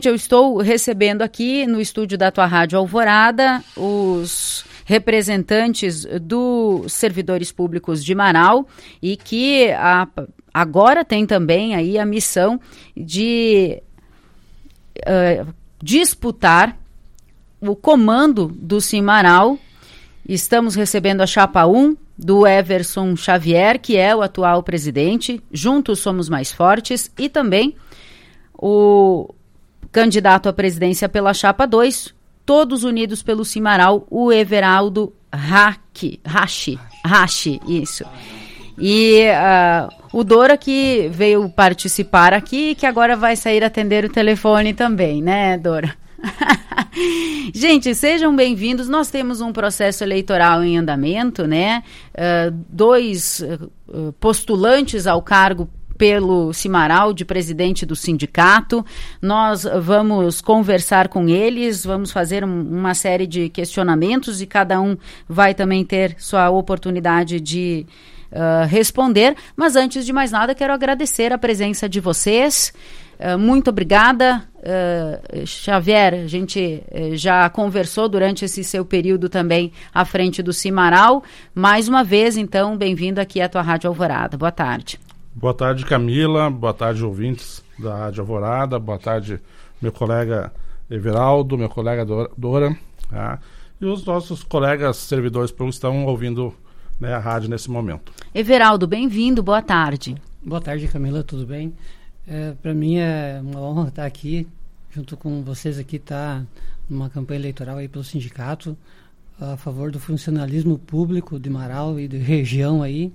Eu estou recebendo aqui no estúdio da tua Rádio Alvorada os representantes dos servidores públicos de Marau e que agora tem também aí a missão de disputar o comando do Cimarau. Estamos recebendo a chapa 1 do Everson Xavier, que é o atual presidente, Juntos Somos Mais Fortes, e também o candidato à presidência pela chapa 2, todos unidos pelo Cimarau, o Everaldo Rachi, isso. E o Dora, que veio participar aqui, que agora vai sair atender o telefone também, né, Dora? Gente, sejam bem-vindos. Nós temos um processo eleitoral em andamento, né? Dois postulantes ao cargo pelo Cimarau de presidente do sindicato. Nós vamos conversar com eles, vamos fazer uma série de questionamentos e cada um vai também ter sua oportunidade de responder. Mas antes de mais nada, quero agradecer a presença de vocês. Muito obrigada, Xavier. A gente já conversou durante esse seu período também à frente do Cimarau. Mais uma vez, então, bem-vindo aqui à tua Rádio Alvorada. Boa tarde. Boa tarde, Camila. Boa tarde, ouvintes da Rádio Alvorada. Boa tarde, meu colega Everaldo, meu colega Dora. Tá? E os nossos colegas servidores públicos estão ouvindo, né, a rádio nesse momento. Everaldo, bem-vindo. Boa tarde. Boa tarde, Camila. Tudo bem? Para mim é uma honra estar aqui, junto com vocês aqui, estar numa campanha eleitoral aí pelo sindicato, a favor do funcionalismo público de Marau e de região aí,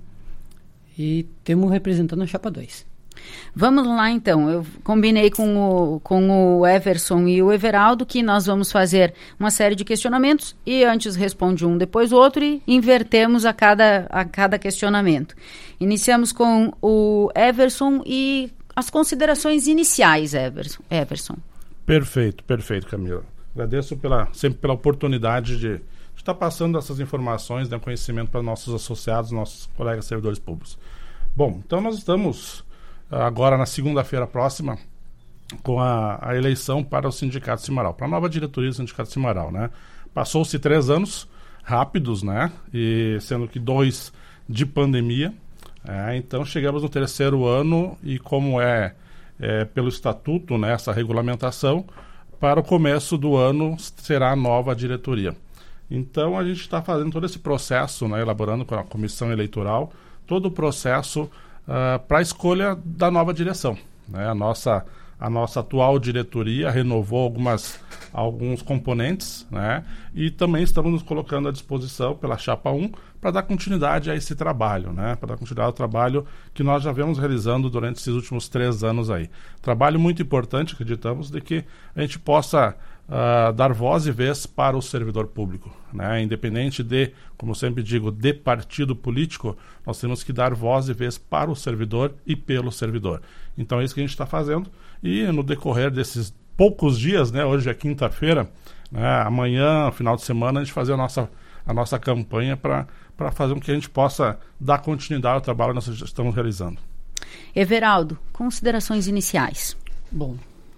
e temos representando a chapa 2. Vamos lá, então. Eu combinei com o Everson e o Everaldo que nós vamos fazer uma série de questionamentos e antes responde um, depois o outro e invertemos a cada questionamento. Iniciamos com o Everson e as considerações iniciais, Everson. Perfeito, Camila. Agradeço sempre pela oportunidade de estar passando essas informações, né, conhecimento para nossos associados, nossos colegas servidores públicos. Bom, então nós estamos agora na segunda-feira próxima com a eleição para o Sindicato Cimarau, para a nova diretoria do Sindicato Cimarau, né? Passou-se 3 anos rápidos, né? E sendo que 2 de pandemia. Então chegamos no 3º ano e como é pelo estatuto, né, essa regulamentação, para o começo do ano será a nova diretoria. Então a gente está fazendo todo esse processo, né, elaborando com a comissão eleitoral, todo o processo para a escolha da nova direção, né? A nossa atual diretoria renovou alguns componentes, né? E também estamos nos colocando à disposição pela chapa 1 para dar continuidade a esse trabalho, né? Para dar continuidade ao trabalho que nós já vemos realizando durante esses últimos 3 anos aí. Trabalho muito importante, acreditamos, de que a gente possa dar voz e vez para o servidor público, né? Independente de, como eu sempre digo, de partido político, nós temos que dar voz e vez para o servidor e pelo servidor. Então é isso que a gente está fazendo e no decorrer desses poucos dias, né? Hoje é quinta-feira, né? Amanhã, final de semana, a gente fazer a nossa campanha para fazer com que a gente possa dar continuidade ao trabalho que nós estamos realizando. Everaldo, considerações iniciais. Bom,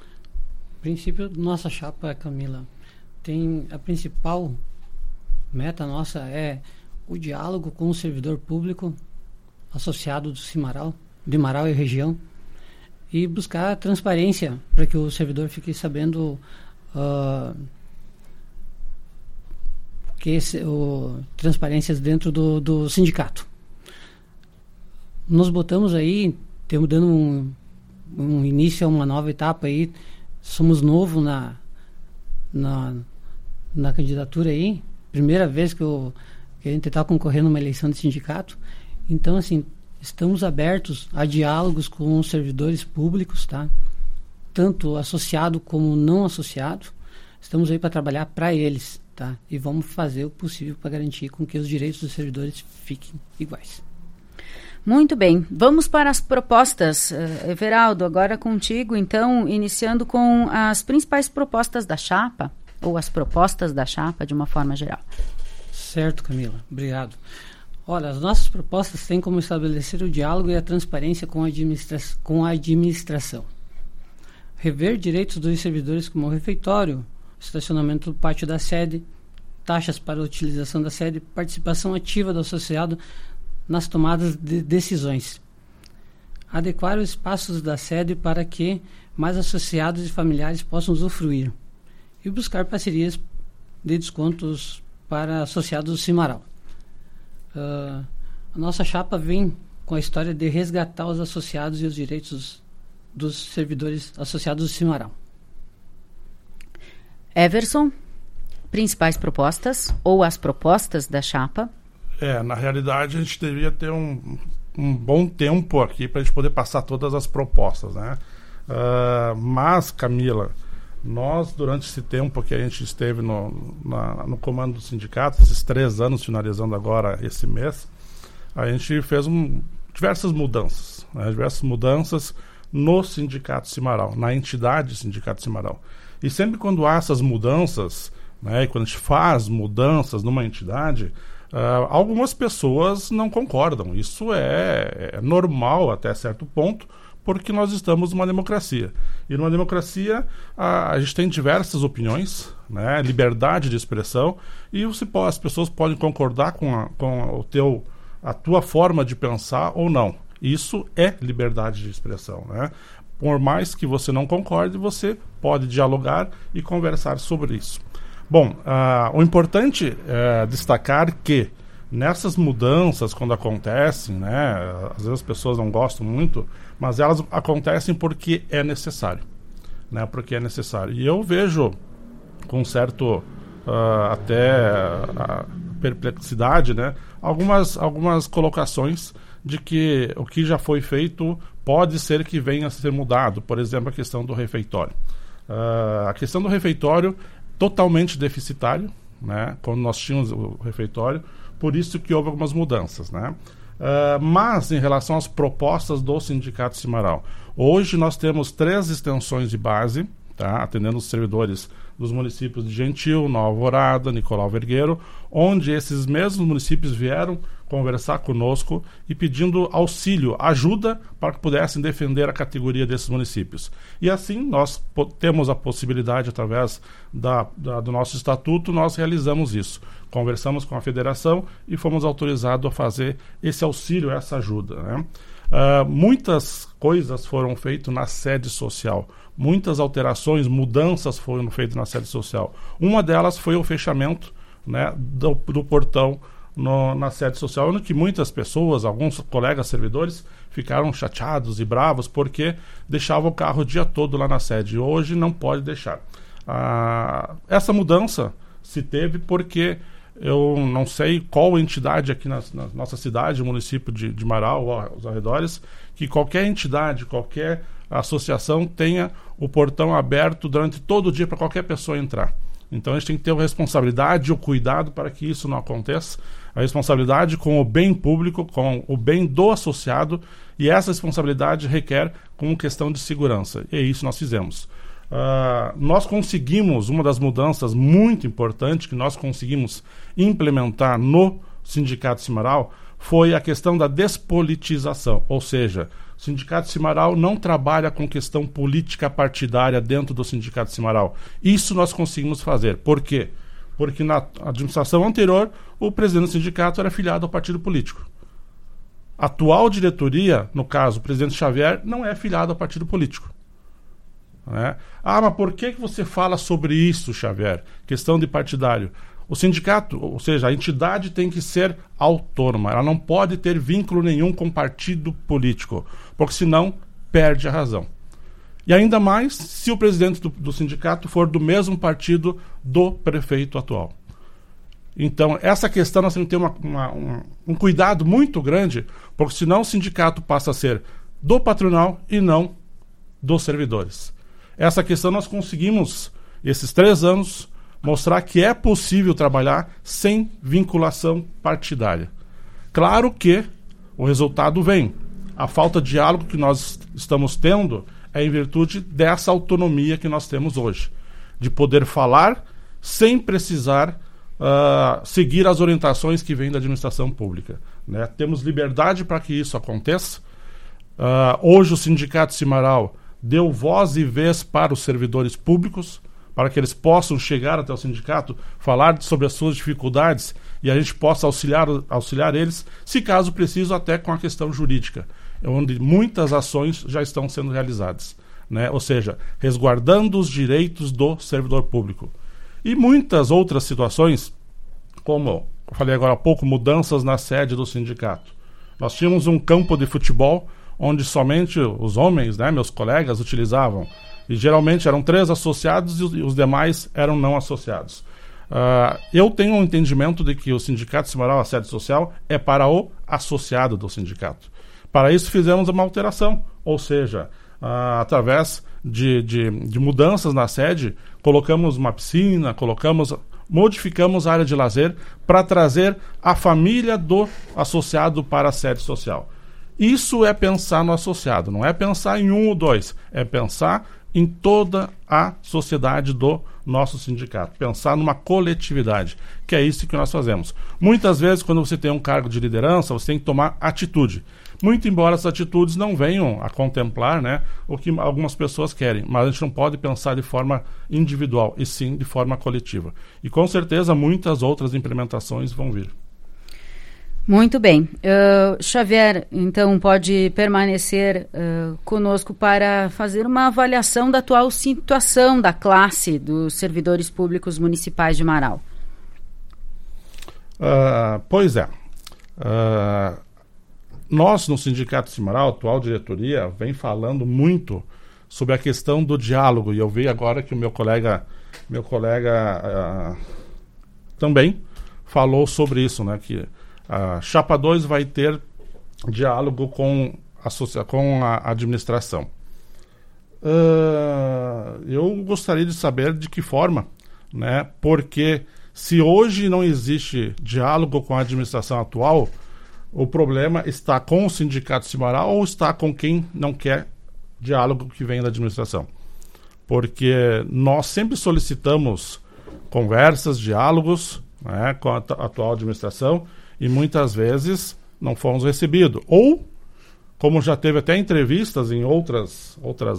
a princípio, nossa chapa, Camila, tem a principal meta nossa é o diálogo com o servidor público associado do Cimarau, de Marau e região, e buscar transparência para que o servidor fique sabendo transparências dentro do sindicato. Nós botamos aí, temos dando um início a uma nova etapa aí. Somos novos na candidatura aí, primeira vez que a gente está concorrendo a uma eleição de sindicato. Então, assim, estamos abertos a diálogos com os servidores públicos, tá? Tanto associado como não associado. Estamos aí para trabalhar para eles, tá? E vamos fazer o possível para garantir com que os direitos dos servidores fiquem iguais. Muito bem, vamos para as propostas. Everaldo, agora contigo, então, iniciando com as principais propostas da chapa, ou as propostas da chapa de uma forma geral. Certo, Camila, obrigado. Olha, as nossas propostas têm como estabelecer o diálogo e a transparência com a administração. rever direitos dos servidores como refeitório, estacionamento do pátio da sede, taxas para a utilização da sede, participação ativa do associado nas tomadas de decisões. Adequar os espaços da sede para que mais associados e familiares possam usufruir. E buscar parcerias de descontos para associados do Cimaral. A nossa chapa vem com a história de resgatar os associados e os direitos dos servidores associados do Cimaral. Everson, principais propostas ou as propostas da chapa? Na realidade, a gente deveria ter um bom tempo aqui para a gente poder passar todas as propostas, né? Mas, Camila, nós, durante esse tempo que a gente esteve no comando do sindicato, esses 3 anos, finalizando agora esse mês, a gente fez diversas mudanças, né? Diversas mudanças no Sindicato Cimaral, na entidade Sindicato Cimaral. E sempre quando há essas mudanças, né, e quando a gente faz mudanças numa entidade, algumas pessoas não concordam. Isso é normal até certo ponto, porque nós estamos numa democracia. E numa democracia a gente tem diversas opiniões, né, liberdade de expressão, e as pessoas podem concordar com a tua forma de pensar ou não. Isso é liberdade de expressão, né? Por mais que você não concorde, você pode dialogar e conversar sobre isso. Bom, o importante é destacar que nessas mudanças, quando acontecem, né, às vezes as pessoas não gostam muito, mas elas acontecem porque é necessário, né? Porque é necessário. E eu vejo com certo perplexidade, né, algumas colocações de que o que já foi feito pode ser que venha a ser mudado. Por exemplo, a questão do refeitório. A questão do refeitório totalmente deficitário, né, quando nós tínhamos o refeitório, por isso que houve algumas mudanças, né? Mas em relação às propostas do Sindicato Cimaral, hoje nós temos 3 extensões de base, tá, atendendo os servidores dos municípios de Gentil, Nova Alvorada, Nicolau Vergueiro, onde esses mesmos municípios vieram conversar conosco e pedindo auxílio, ajuda para que pudessem defender a categoria desses municípios. E assim nós temos a possibilidade, através do nosso estatuto, nós realizamos isso. Conversamos com a federação e fomos autorizados a fazer esse auxílio, essa ajuda, né? Muitas coisas foram feitas na sede social, muitas alterações, mudanças foram feitas na sede social. Uma delas foi o fechamento, né, do portão na sede social, onde que muitas pessoas, alguns colegas servidores, ficaram chateados e bravos porque deixavam o carro o dia todo lá na sede. Hoje não pode deixar. Essa mudança se teve porque eu não sei qual entidade aqui na nossa cidade, o município de Marau, ou os arredores, que qualquer entidade, qualquer associação tenha o portão aberto durante todo o dia para qualquer pessoa entrar. Então a gente tem que ter a responsabilidade e o cuidado para que isso não aconteça, a responsabilidade com o bem público, com o bem do associado, e essa responsabilidade requer com questão de segurança, e é isso nós fizemos. Nós conseguimos, uma das mudanças muito importantes que nós conseguimos implementar no Sindicato Cimaral foi a questão da despolitização, ou seja, o Sindicato Cimaral não trabalha com questão política partidária dentro do Sindicato Cimaral. Isso nós conseguimos fazer. Por quê? Porque na administração anterior, o presidente do sindicato era filiado ao partido político. A atual diretoria, no caso, o presidente Xavier, não é filiado ao partido político, né? Mas por que você fala sobre isso, Xavier? Questão de partidário. O sindicato, ou seja, a entidade tem que ser autônoma. Ela não pode ter vínculo nenhum com partido político, porque senão perde a razão. E ainda mais se o presidente do sindicato for do mesmo partido do prefeito atual. Então, essa questão nós temos que ter um cuidado muito grande, porque senão o sindicato passa a ser do patronal e não dos servidores. Essa questão nós conseguimos, esses 3 anos, mostrar que é possível trabalhar sem vinculação partidária. Claro que o resultado vem. A falta de diálogo que nós estamos tendo é em virtude dessa autonomia que nós temos hoje, de poder falar sem precisar seguir as orientações que vêm da administração pública, né? Temos liberdade para que isso aconteça. Hoje o Sindicato Cimaral deu voz e vez para os servidores públicos, para que eles possam chegar até o sindicato, falar sobre as suas dificuldades e a gente possa auxiliar eles, se caso preciso, até com a questão jurídica, onde muitas ações já estão sendo realizadas, né? Ou seja, resguardando os direitos do servidor público. E muitas outras situações, como eu falei agora há pouco, mudanças na sede do sindicato. Nós tínhamos um campo de futebol onde somente os homens, né, meus colegas, utilizavam. E geralmente eram 3 associados e os demais eram não associados. Eu tenho um entendimento de que o Sindicato Cimaral, a sede social, é para o associado do sindicato. Para isso fizemos uma alteração, ou seja, através de mudanças na sede, colocamos uma piscina, modificamos a área de lazer para trazer a família do associado para a sede social. Isso é pensar no associado, não é pensar em 1 ou 2, é pensar em toda a sociedade do nosso sindicato, pensar numa coletividade, que é isso que nós fazemos. Muitas vezes, quando você tem um cargo de liderança, você tem que tomar atitude. Muito embora essas atitudes não venham a contemplar, né, o que algumas pessoas querem, mas a gente não pode pensar de forma individual, e sim de forma coletiva. E com certeza muitas outras implementações vão vir. Muito bem. Xavier, então, pode permanecer conosco para fazer uma avaliação da atual situação da classe dos servidores públicos municipais de Marau. Pois é. Nós, no Sindicato Cimaral, a atual diretoria, vem falando muito sobre a questão do diálogo, e eu vi agora que o meu colega também falou sobre isso, né, que a Chapa 2 vai ter diálogo com a administração. Eu gostaria de saber de que forma, né? Porque se hoje não existe diálogo com a administração atual, o problema está com o Sindicato Cimaral ou está com quem não quer diálogo que vem da administração? Porque nós sempre solicitamos conversas, diálogos, né, com a atual administração, e muitas vezes não fomos recebidos. Ou, como já teve até entrevistas em outras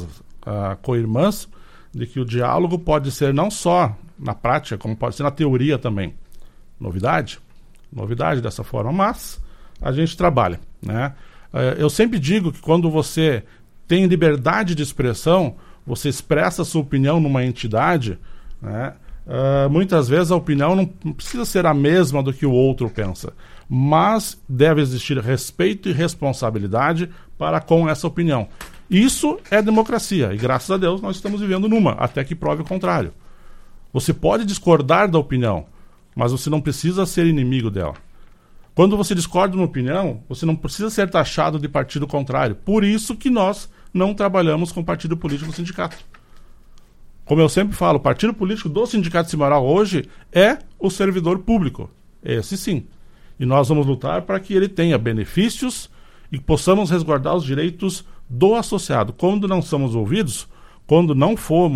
co-irmãs, de que o diálogo pode ser não só na prática, como pode ser na teoria também. Novidade dessa forma, mas a gente trabalha, né? Eu sempre digo que quando você tem liberdade de expressão, você expressa a sua opinião numa entidade, né? Muitas vezes a opinião não precisa ser a mesma do que o outro pensa, mas deve existir respeito e responsabilidade para com essa opinião. Isso é democracia, e graças a Deus nós estamos vivendo numa, até que prove o contrário. Você pode discordar da opinião, mas você não precisa ser inimigo dela. Quando você discorda de uma opinião, você não precisa ser taxado de partido contrário. Por isso que nós não trabalhamos com partido político no sindicato. Como eu sempre falo, o partido político do Sindicato Cimaral hoje é o servidor público. Esse sim. E nós vamos lutar para que ele tenha benefícios e possamos resguardar os direitos do associado. Quando não somos ouvidos, quando não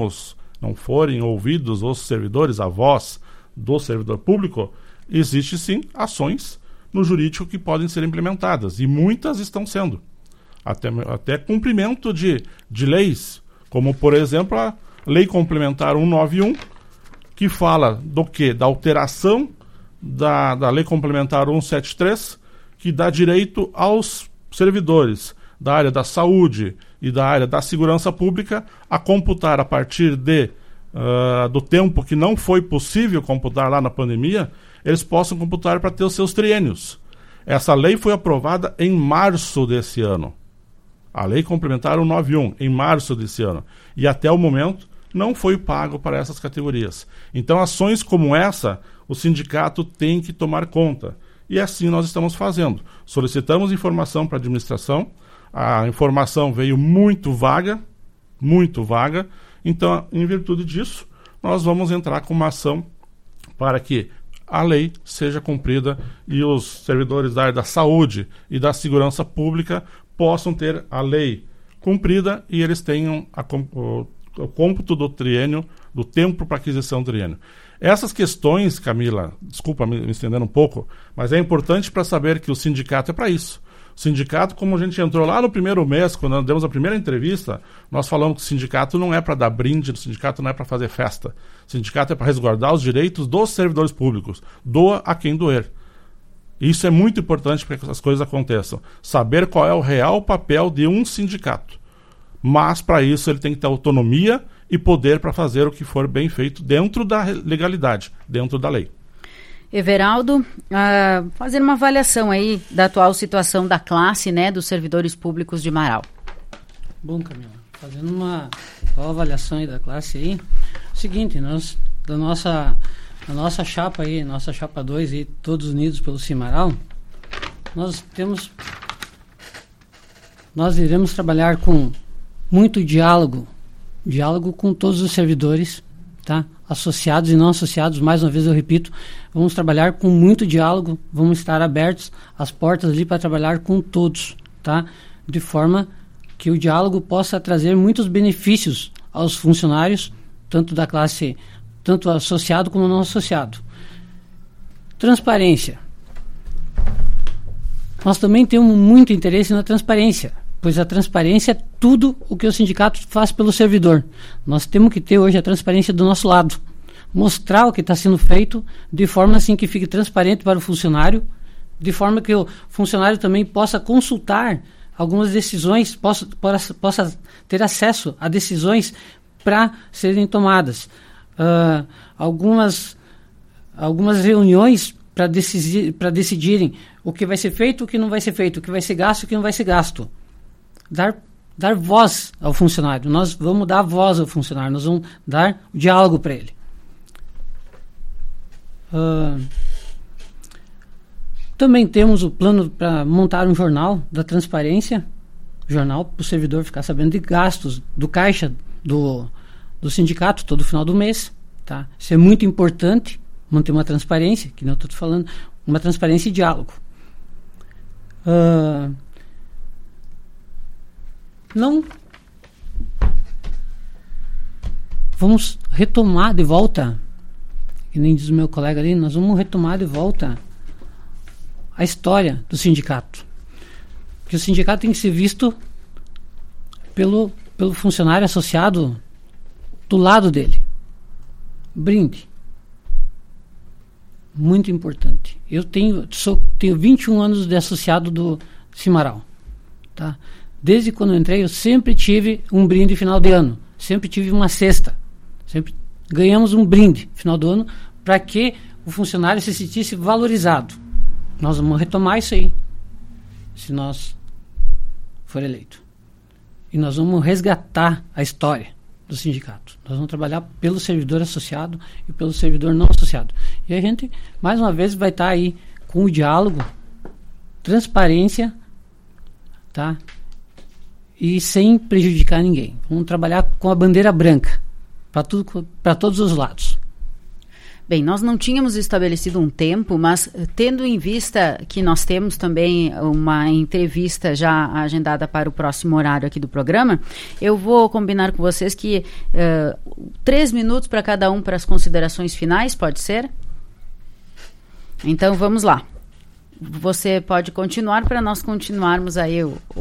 forem ouvidos os servidores, a voz do servidor público, existe sim ações no jurídico que podem ser implementadas. E muitas estão sendo. Até cumprimento de leis, como por exemplo a Lei Complementar 191, que fala do quê? Da alteração da Lei Complementar 173, que dá direito aos servidores da área da saúde e da área da segurança pública a computar a partir do tempo que não foi possível computar lá na pandemia, eles possam computar para ter os seus triênios. Essa lei foi aprovada em março desse ano. A Lei Complementar 191, em março desse ano. E até o momento não foi pago para essas categorias. Então, ações como essa, o sindicato tem que tomar conta. E assim nós estamos fazendo. Solicitamos informação para a administração, a informação veio muito vaga, então, em virtude disso, nós vamos entrar com uma ação para que a lei seja cumprida e os servidores da área da saúde e da segurança pública possam ter a lei cumprida e eles tenham o cômputo do triênio, do tempo para aquisição do triênio. Essas questões, Camila, desculpa me estendendo um pouco, mas é importante para saber que o sindicato é para isso. O sindicato, como a gente entrou lá no primeiro mês, quando nós demos a primeira entrevista, nós falamos que o sindicato não é para dar brinde, o sindicato não é para fazer festa. O sindicato é para resguardar os direitos dos servidores públicos. Doa a quem doer. Isso é muito importante para que essas coisas aconteçam. Saber qual é o real papel de um sindicato. Mas, para isso, ele tem que ter autonomia e poder para fazer o que for bem feito dentro da legalidade, dentro da lei. Everaldo, fazer uma avaliação aí da atual situação da classe, né, dos servidores públicos de Marau. Bom, Camila, fazendo uma avaliação aí da classe aí, seguinte, nós, da nossa chapa aí, nossa chapa 2 aí, todos unidos pelo Cimaral, nós iremos trabalhar com muito diálogo com todos os servidores, tá? Associados e não associados, mais uma vez eu repito, vamos trabalhar com muito diálogo, vamos estar abertos as portas ali para trabalhar com todos, tá? De forma que o diálogo possa trazer muitos benefícios aos funcionários, tanto da classe, tanto associado como não associado. Transparência. Nós também temos muito interesse na transparência, pois a transparência é tudo o que o sindicato faz pelo servidor. Nós temos que ter hoje a transparência do nosso lado. Mostrar o que está sendo feito de forma assim que fique transparente para o funcionário, de forma que o funcionário também possa consultar algumas decisões, possa ter acesso a decisões para serem tomadas. Algumas reuniões para decidirem o que vai ser feito, o que não vai ser feito, o que vai ser gasto, o que não vai ser gasto. Dar voz ao funcionário. Nós vamos dar voz ao funcionário, nós vamos dar diálogo para ele. Também temos o plano para montar um jornal da transparência, jornal para o servidor ficar sabendo de gastos do caixa do sindicato todo final do mês. Tá? Isso é muito importante, manter uma transparência, que não estou falando, uma transparência e diálogo. Não vamos retomar de volta, que nem diz o meu colega ali, nós vamos retomar de volta a história do sindicato. Porque o sindicato tem que ser visto pelo funcionário associado do lado dele. Brinde. Muito importante. Eu tenho 21 anos de associado do Cimaral. Tá? Desde quando eu entrei, eu sempre tive um brinde final de ano. Sempre tive uma cesta. Sempre ganhamos um brinde final do ano para que o funcionário se sentisse valorizado. Nós vamos retomar isso aí, se nós for eleito. E nós vamos resgatar a história do sindicato. Nós vamos trabalhar pelo servidor associado e pelo servidor não associado. E a gente, mais uma vez, vai estar aí com o diálogo, transparência, tá? E sem prejudicar ninguém. Vamos trabalhar com a bandeira branca para todos os lados. Bem, nós não tínhamos estabelecido um tempo, mas tendo em vista que nós temos também uma entrevista já agendada para o próximo horário aqui do programa, eu vou combinar com vocês que 3 minutos para cada um para as considerações finais, pode ser? Então vamos lá. Você pode continuar para nós continuarmos aí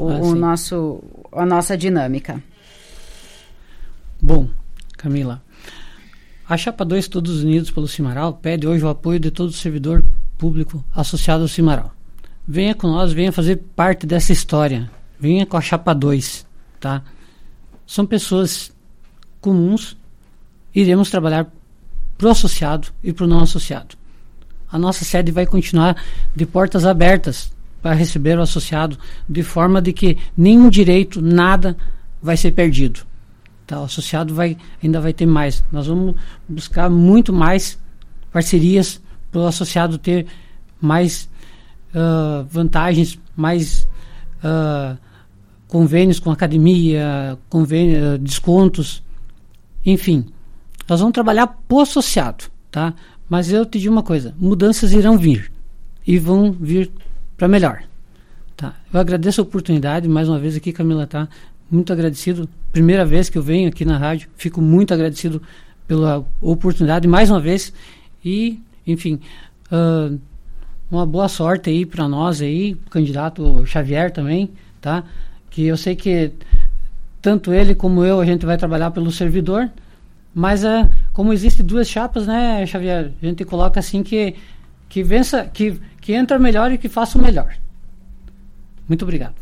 a nossa dinâmica. Bom, Camila, a Chapa 2 Todos Unidos pelo Cimaral pede hoje o apoio de todo servidor público associado ao Cimaral. Venha com nós, venha fazer parte dessa história. Venha com a Chapa 2, tá? São pessoas comuns. Iremos trabalhar pro associado e pro não associado. A nossa sede vai continuar de portas abertas para receber o associado, de forma de que nenhum direito, nada vai ser perdido. Tá? O associado ainda vai ter mais. Nós vamos buscar muito mais parcerias para o associado ter mais vantagens, mais convênios com academia, descontos, enfim. Nós vamos trabalhar para o associado, tá? Mas eu te digo uma coisa, mudanças irão vir e vão vir para melhor. Tá? Eu agradeço a oportunidade, mais uma vez aqui, Camila, tá? Muito agradecido. Primeira vez que eu venho aqui na rádio, fico muito agradecido pela oportunidade, mais uma vez. E, enfim, uma boa sorte aí para nós aí, o candidato Xavier também, tá? Que eu sei que tanto ele como eu, a gente vai trabalhar pelo servidor, mas como existem duas chapas, né, Xavier? A gente coloca assim que vença, que entra melhor e que faça o melhor. Muito obrigado.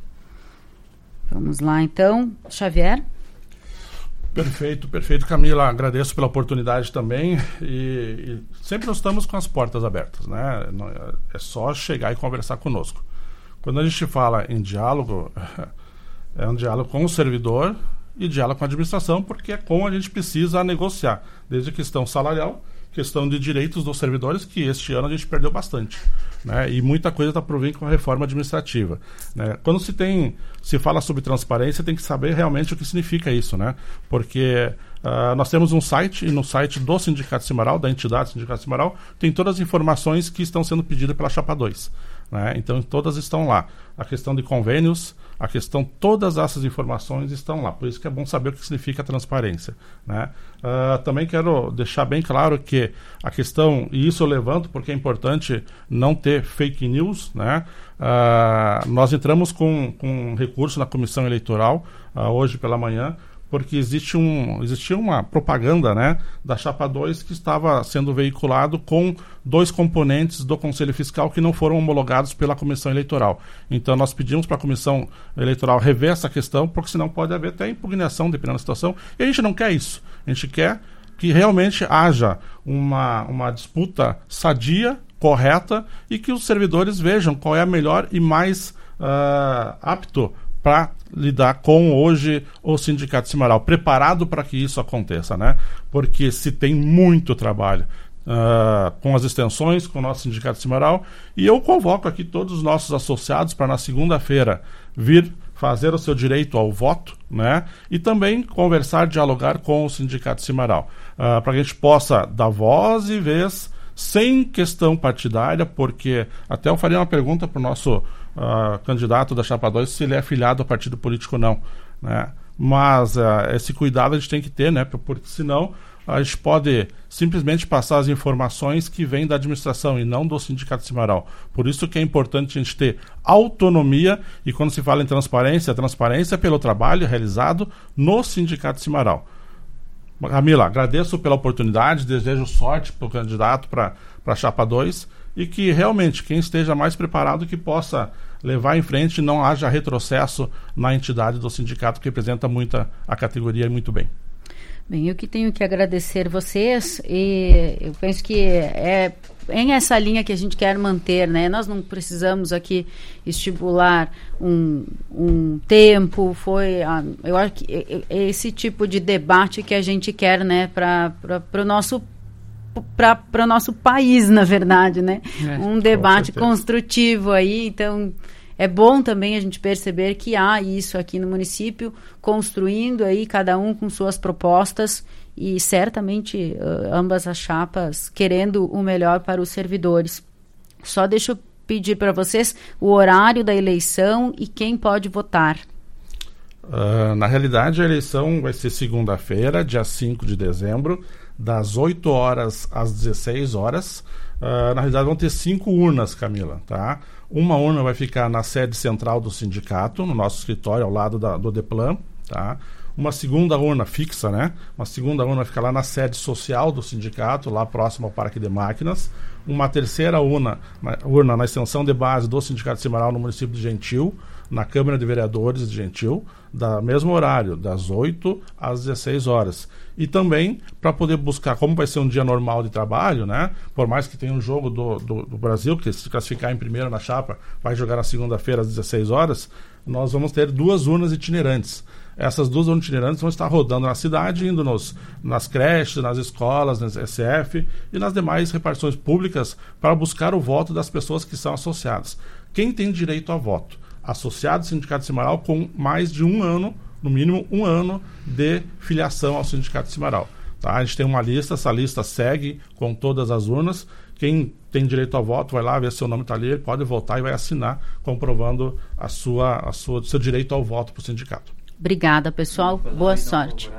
Vamos lá, então. Xavier? Perfeito, Camila. Agradeço pela oportunidade também e sempre nós estamos com as portas abertas, né? É só chegar e conversar conosco. Quando a gente fala em diálogo, é um diálogo com o servidor e diálogo com a administração, porque é como a gente precisa negociar, desde a questão salarial, questão de direitos dos servidores, que este ano a gente perdeu bastante, né? E muita coisa está por vir com a reforma administrativa, né? Quando se fala sobre transparência, tem que saber realmente o que significa isso, né? Porque nós temos um site, e no site do Sindicato Cimaral, da entidade Sindicato Cimaral, tem todas as informações que estão sendo pedidas pela Chapa 2, né? Então todas estão lá. A questão de convênios, todas essas informações estão lá. Por isso que é bom saber o que significa transparência, né? Também quero deixar bem claro que a questão, e isso eu levanto porque é importante não ter fake news, né? Nós entramos com um recurso na Comissão Eleitoral hoje pela manhã, porque existia uma propaganda, né, da Chapa 2 que estava sendo veiculado com 2 componentes do Conselho Fiscal que não foram homologados pela Comissão Eleitoral. Então nós pedimos para a Comissão Eleitoral rever essa questão, porque senão pode haver até impugnação, dependendo da situação, e a gente não quer isso. A gente quer que realmente haja uma disputa sadia, correta, e que os servidores vejam qual é a melhor e mais apto para lidar com hoje o Sindicato Cimaral, preparado para que isso aconteça, né? Porque se tem muito trabalho com as extensões, com o nosso Sindicato Cimaral, e eu convoco aqui todos os nossos associados para na segunda-feira vir fazer o seu direito ao voto, né? E também conversar, dialogar com o Sindicato Cimaral, para que a gente possa dar voz e vez sem questão partidária, porque até eu faria uma pergunta para o nosso candidato da Chapa 2 se ele é afiliado a partido político ou não, né? Mas esse cuidado a gente tem que ter, né? Porque senão a gente pode simplesmente passar as informações que vêm da administração e não do Sindicato Cimaral. Por isso que é importante a gente ter autonomia, e quando se fala em transparência, a transparência é pelo trabalho realizado no Sindicato Cimaral. Camila, agradeço pela oportunidade, desejo sorte para o candidato para a Chapa 2 e que realmente quem esteja mais preparado que possa levar em frente e não haja retrocesso na entidade do sindicato, que representa muito a categoria e muito bem. Bem, eu que tenho que agradecer vocês, e eu penso que é em essa linha que a gente quer manter, né? Nós não precisamos aqui estipular um tempo, eu acho que é esse tipo de debate que a gente quer, né, para o nosso país, na verdade, né? Um debate construtivo aí, então é bom também a gente perceber que há isso aqui no município, construindo aí cada um com suas propostas, e certamente ambas as chapas querendo o melhor para os servidores. Só deixa eu pedir para vocês o horário da eleição e quem pode votar. Na realidade, a eleição vai ser segunda-feira, dia 5 de dezembro, das 8 horas às 16 horas. Na realidade, vão ter 5 urnas, Camila, tá? Uma urna vai ficar na sede central do sindicato, no nosso escritório, ao lado do DEPLAN, tá? Uma segunda urna fixa, né? Uma segunda urna fica lá na sede social do sindicato, lá próximo ao Parque de Máquinas. Uma terceira urna na extensão de base do Sindicato Cimaral no município de Gentil, na Câmara de Vereadores de Gentil, da mesmo horário, das 8 às 16 horas. E também, para poder buscar, como vai ser um dia normal de trabalho, né? Por mais que tenha um jogo do Brasil, que se classificar em primeiro na chapa, vai jogar na segunda-feira às 16 horas, nós vamos ter 2 urnas itinerantes. Essas 2 urnas itinerantes vão estar rodando na cidade, indo nas creches, nas escolas, nas SF e nas demais repartições públicas, para buscar o voto das pessoas que são associadas. Quem tem direito a voto? Associado ao Sindicato Cimaral com mais de 1 ano, no mínimo 1 ano de filiação ao Sindicato Cimaral. Tá? A gente tem uma lista, essa lista segue com todas as urnas. Quem tem direito ao voto vai lá ver se seu nome está ali, ele pode votar e vai assinar, comprovando seu direito ao voto para o sindicato. Obrigada, pessoal. Boa sorte.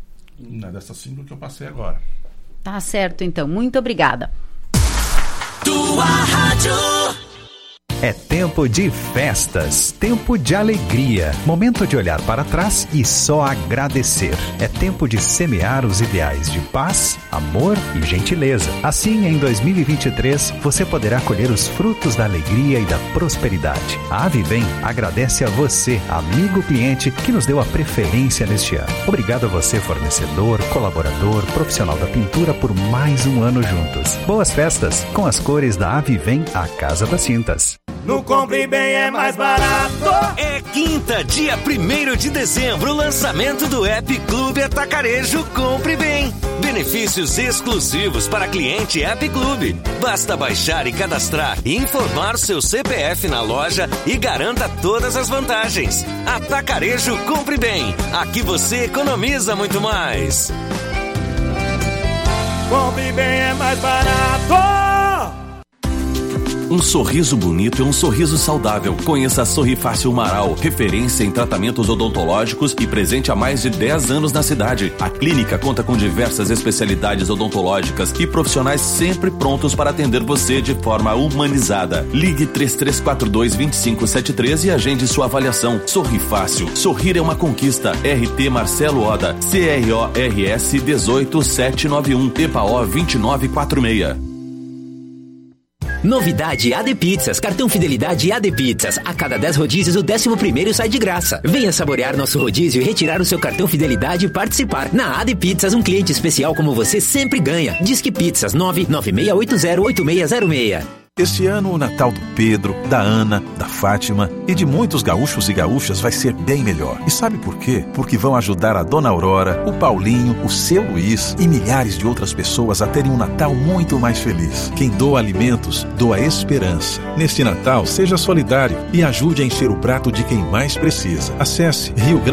Não é dessas 5 que eu passei agora. Tá certo, então. Muito obrigada. Tua rádio. É tempo de festas, tempo de alegria, momento de olhar para trás e só agradecer. É tempo de semear os ideais de paz, amor e gentileza. Assim, em 2023, você poderá colher os frutos da alegria e da prosperidade. A Avivem agradece a você, amigo cliente, que nos deu a preferência neste ano. Obrigado a você, fornecedor, colaborador, profissional da pintura, por mais um ano juntos. Boas festas com as cores da Avivem, a Casa das Tintas. No Compre Bem é mais barato. É quinta, dia 1º de dezembro, lançamento do App Clube Atacarejo Compre Bem. Benefícios exclusivos para cliente App Clube. Basta baixar e cadastrar e informar seu CPF na loja e garanta todas as vantagens. Atacarejo Compre Bem. Aqui você economiza muito mais. Compre Bem é mais barato. Um sorriso bonito é um sorriso saudável. Conheça a Sorri Fácil Marau, referência em tratamentos odontológicos e presente há mais de 10 anos na cidade. A clínica conta com diversas especialidades odontológicas e profissionais sempre prontos para atender você de forma humanizada. Ligue 3342-2573 e agende sua avaliação. Sorri Fácil. Sorrir é uma conquista. RT Marcelo Oda, CRORS 18791, EPAO 2946. Novidade AD Pizzas, cartão fidelidade AD Pizzas. A cada 10 rodízios, o 11º sai de graça. Venha saborear nosso rodízio e retirar o seu cartão fidelidade e participar. Na AD Pizzas, um cliente especial como você sempre ganha. Disque Pizzas 996808606. Este ano, o Natal do Pedro, da Ana, da Fátima e de muitos gaúchos e gaúchas vai ser bem melhor. E sabe por quê? Porque vão ajudar a Dona Aurora, o Paulinho, o seu Luiz e milhares de outras pessoas a terem um Natal muito mais feliz. Quem doa alimentos, doa esperança. Neste Natal, seja solidário e ajude a encher o prato de quem mais precisa. Acesse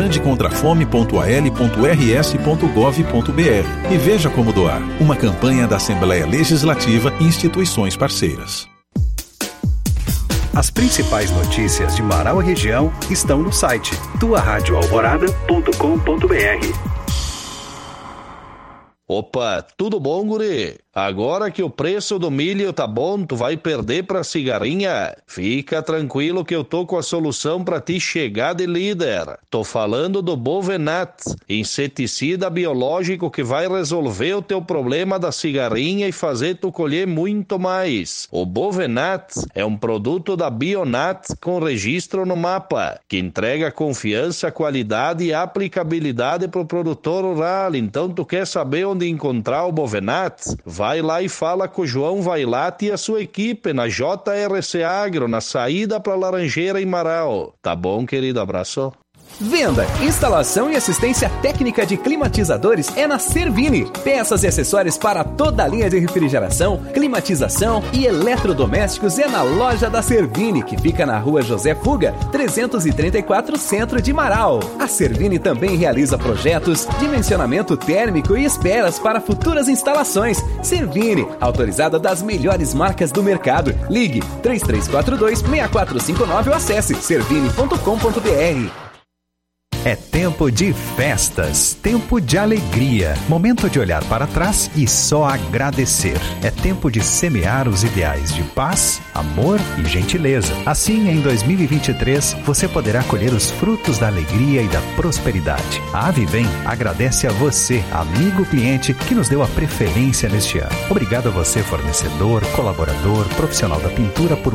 riograndecontrafome.als.rs.gov.br e veja como doar. Uma campanha da Assembleia Legislativa e instituições parceiras. As principais notícias de Marau e região estão no site tuaradioalvorada.com.br. Opa, tudo bom, guri? Agora que o preço do milho tá bom, tu vai perder pra cigarrinha? Fica tranquilo que eu tô com a solução pra ti chegar de líder. Tô falando do Bovenat, inseticida biológico que vai resolver o teu problema da cigarrinha e fazer tu colher muito mais. O Bovenat é um produto da Bionat com registro no mapa, que entrega confiança, qualidade e aplicabilidade pro produtor rural. Então tu quer saber onde encontrar o Bovenat? Vai lá e fala com o João Vailate e a sua equipe na JRC Agro, na saída para Laranjeira e Marau. Tá bom, querido? Abraço. Venda, instalação e assistência técnica de climatizadores é na Servini. Peças e acessórios para toda a linha de refrigeração, climatização e eletrodomésticos é na loja da Servini, que fica na Rua José Fuga, 334, Centro de Marau. A Servini também realiza projetos, dimensionamento térmico e esperas para futuras instalações. Servini, autorizada das melhores marcas do mercado. Ligue 3342-6459 ou acesse servini.com.br. É tempo de festas, tempo de alegria, momento de olhar para trás e só agradecer. É tempo de semear os ideais de paz, amor e gentileza. Assim, em 2023, você poderá colher os frutos da alegria e da prosperidade. A Avivem agradece a você, amigo cliente, que nos deu a preferência neste ano. Obrigado a você, fornecedor, colaborador, profissional da pintura, por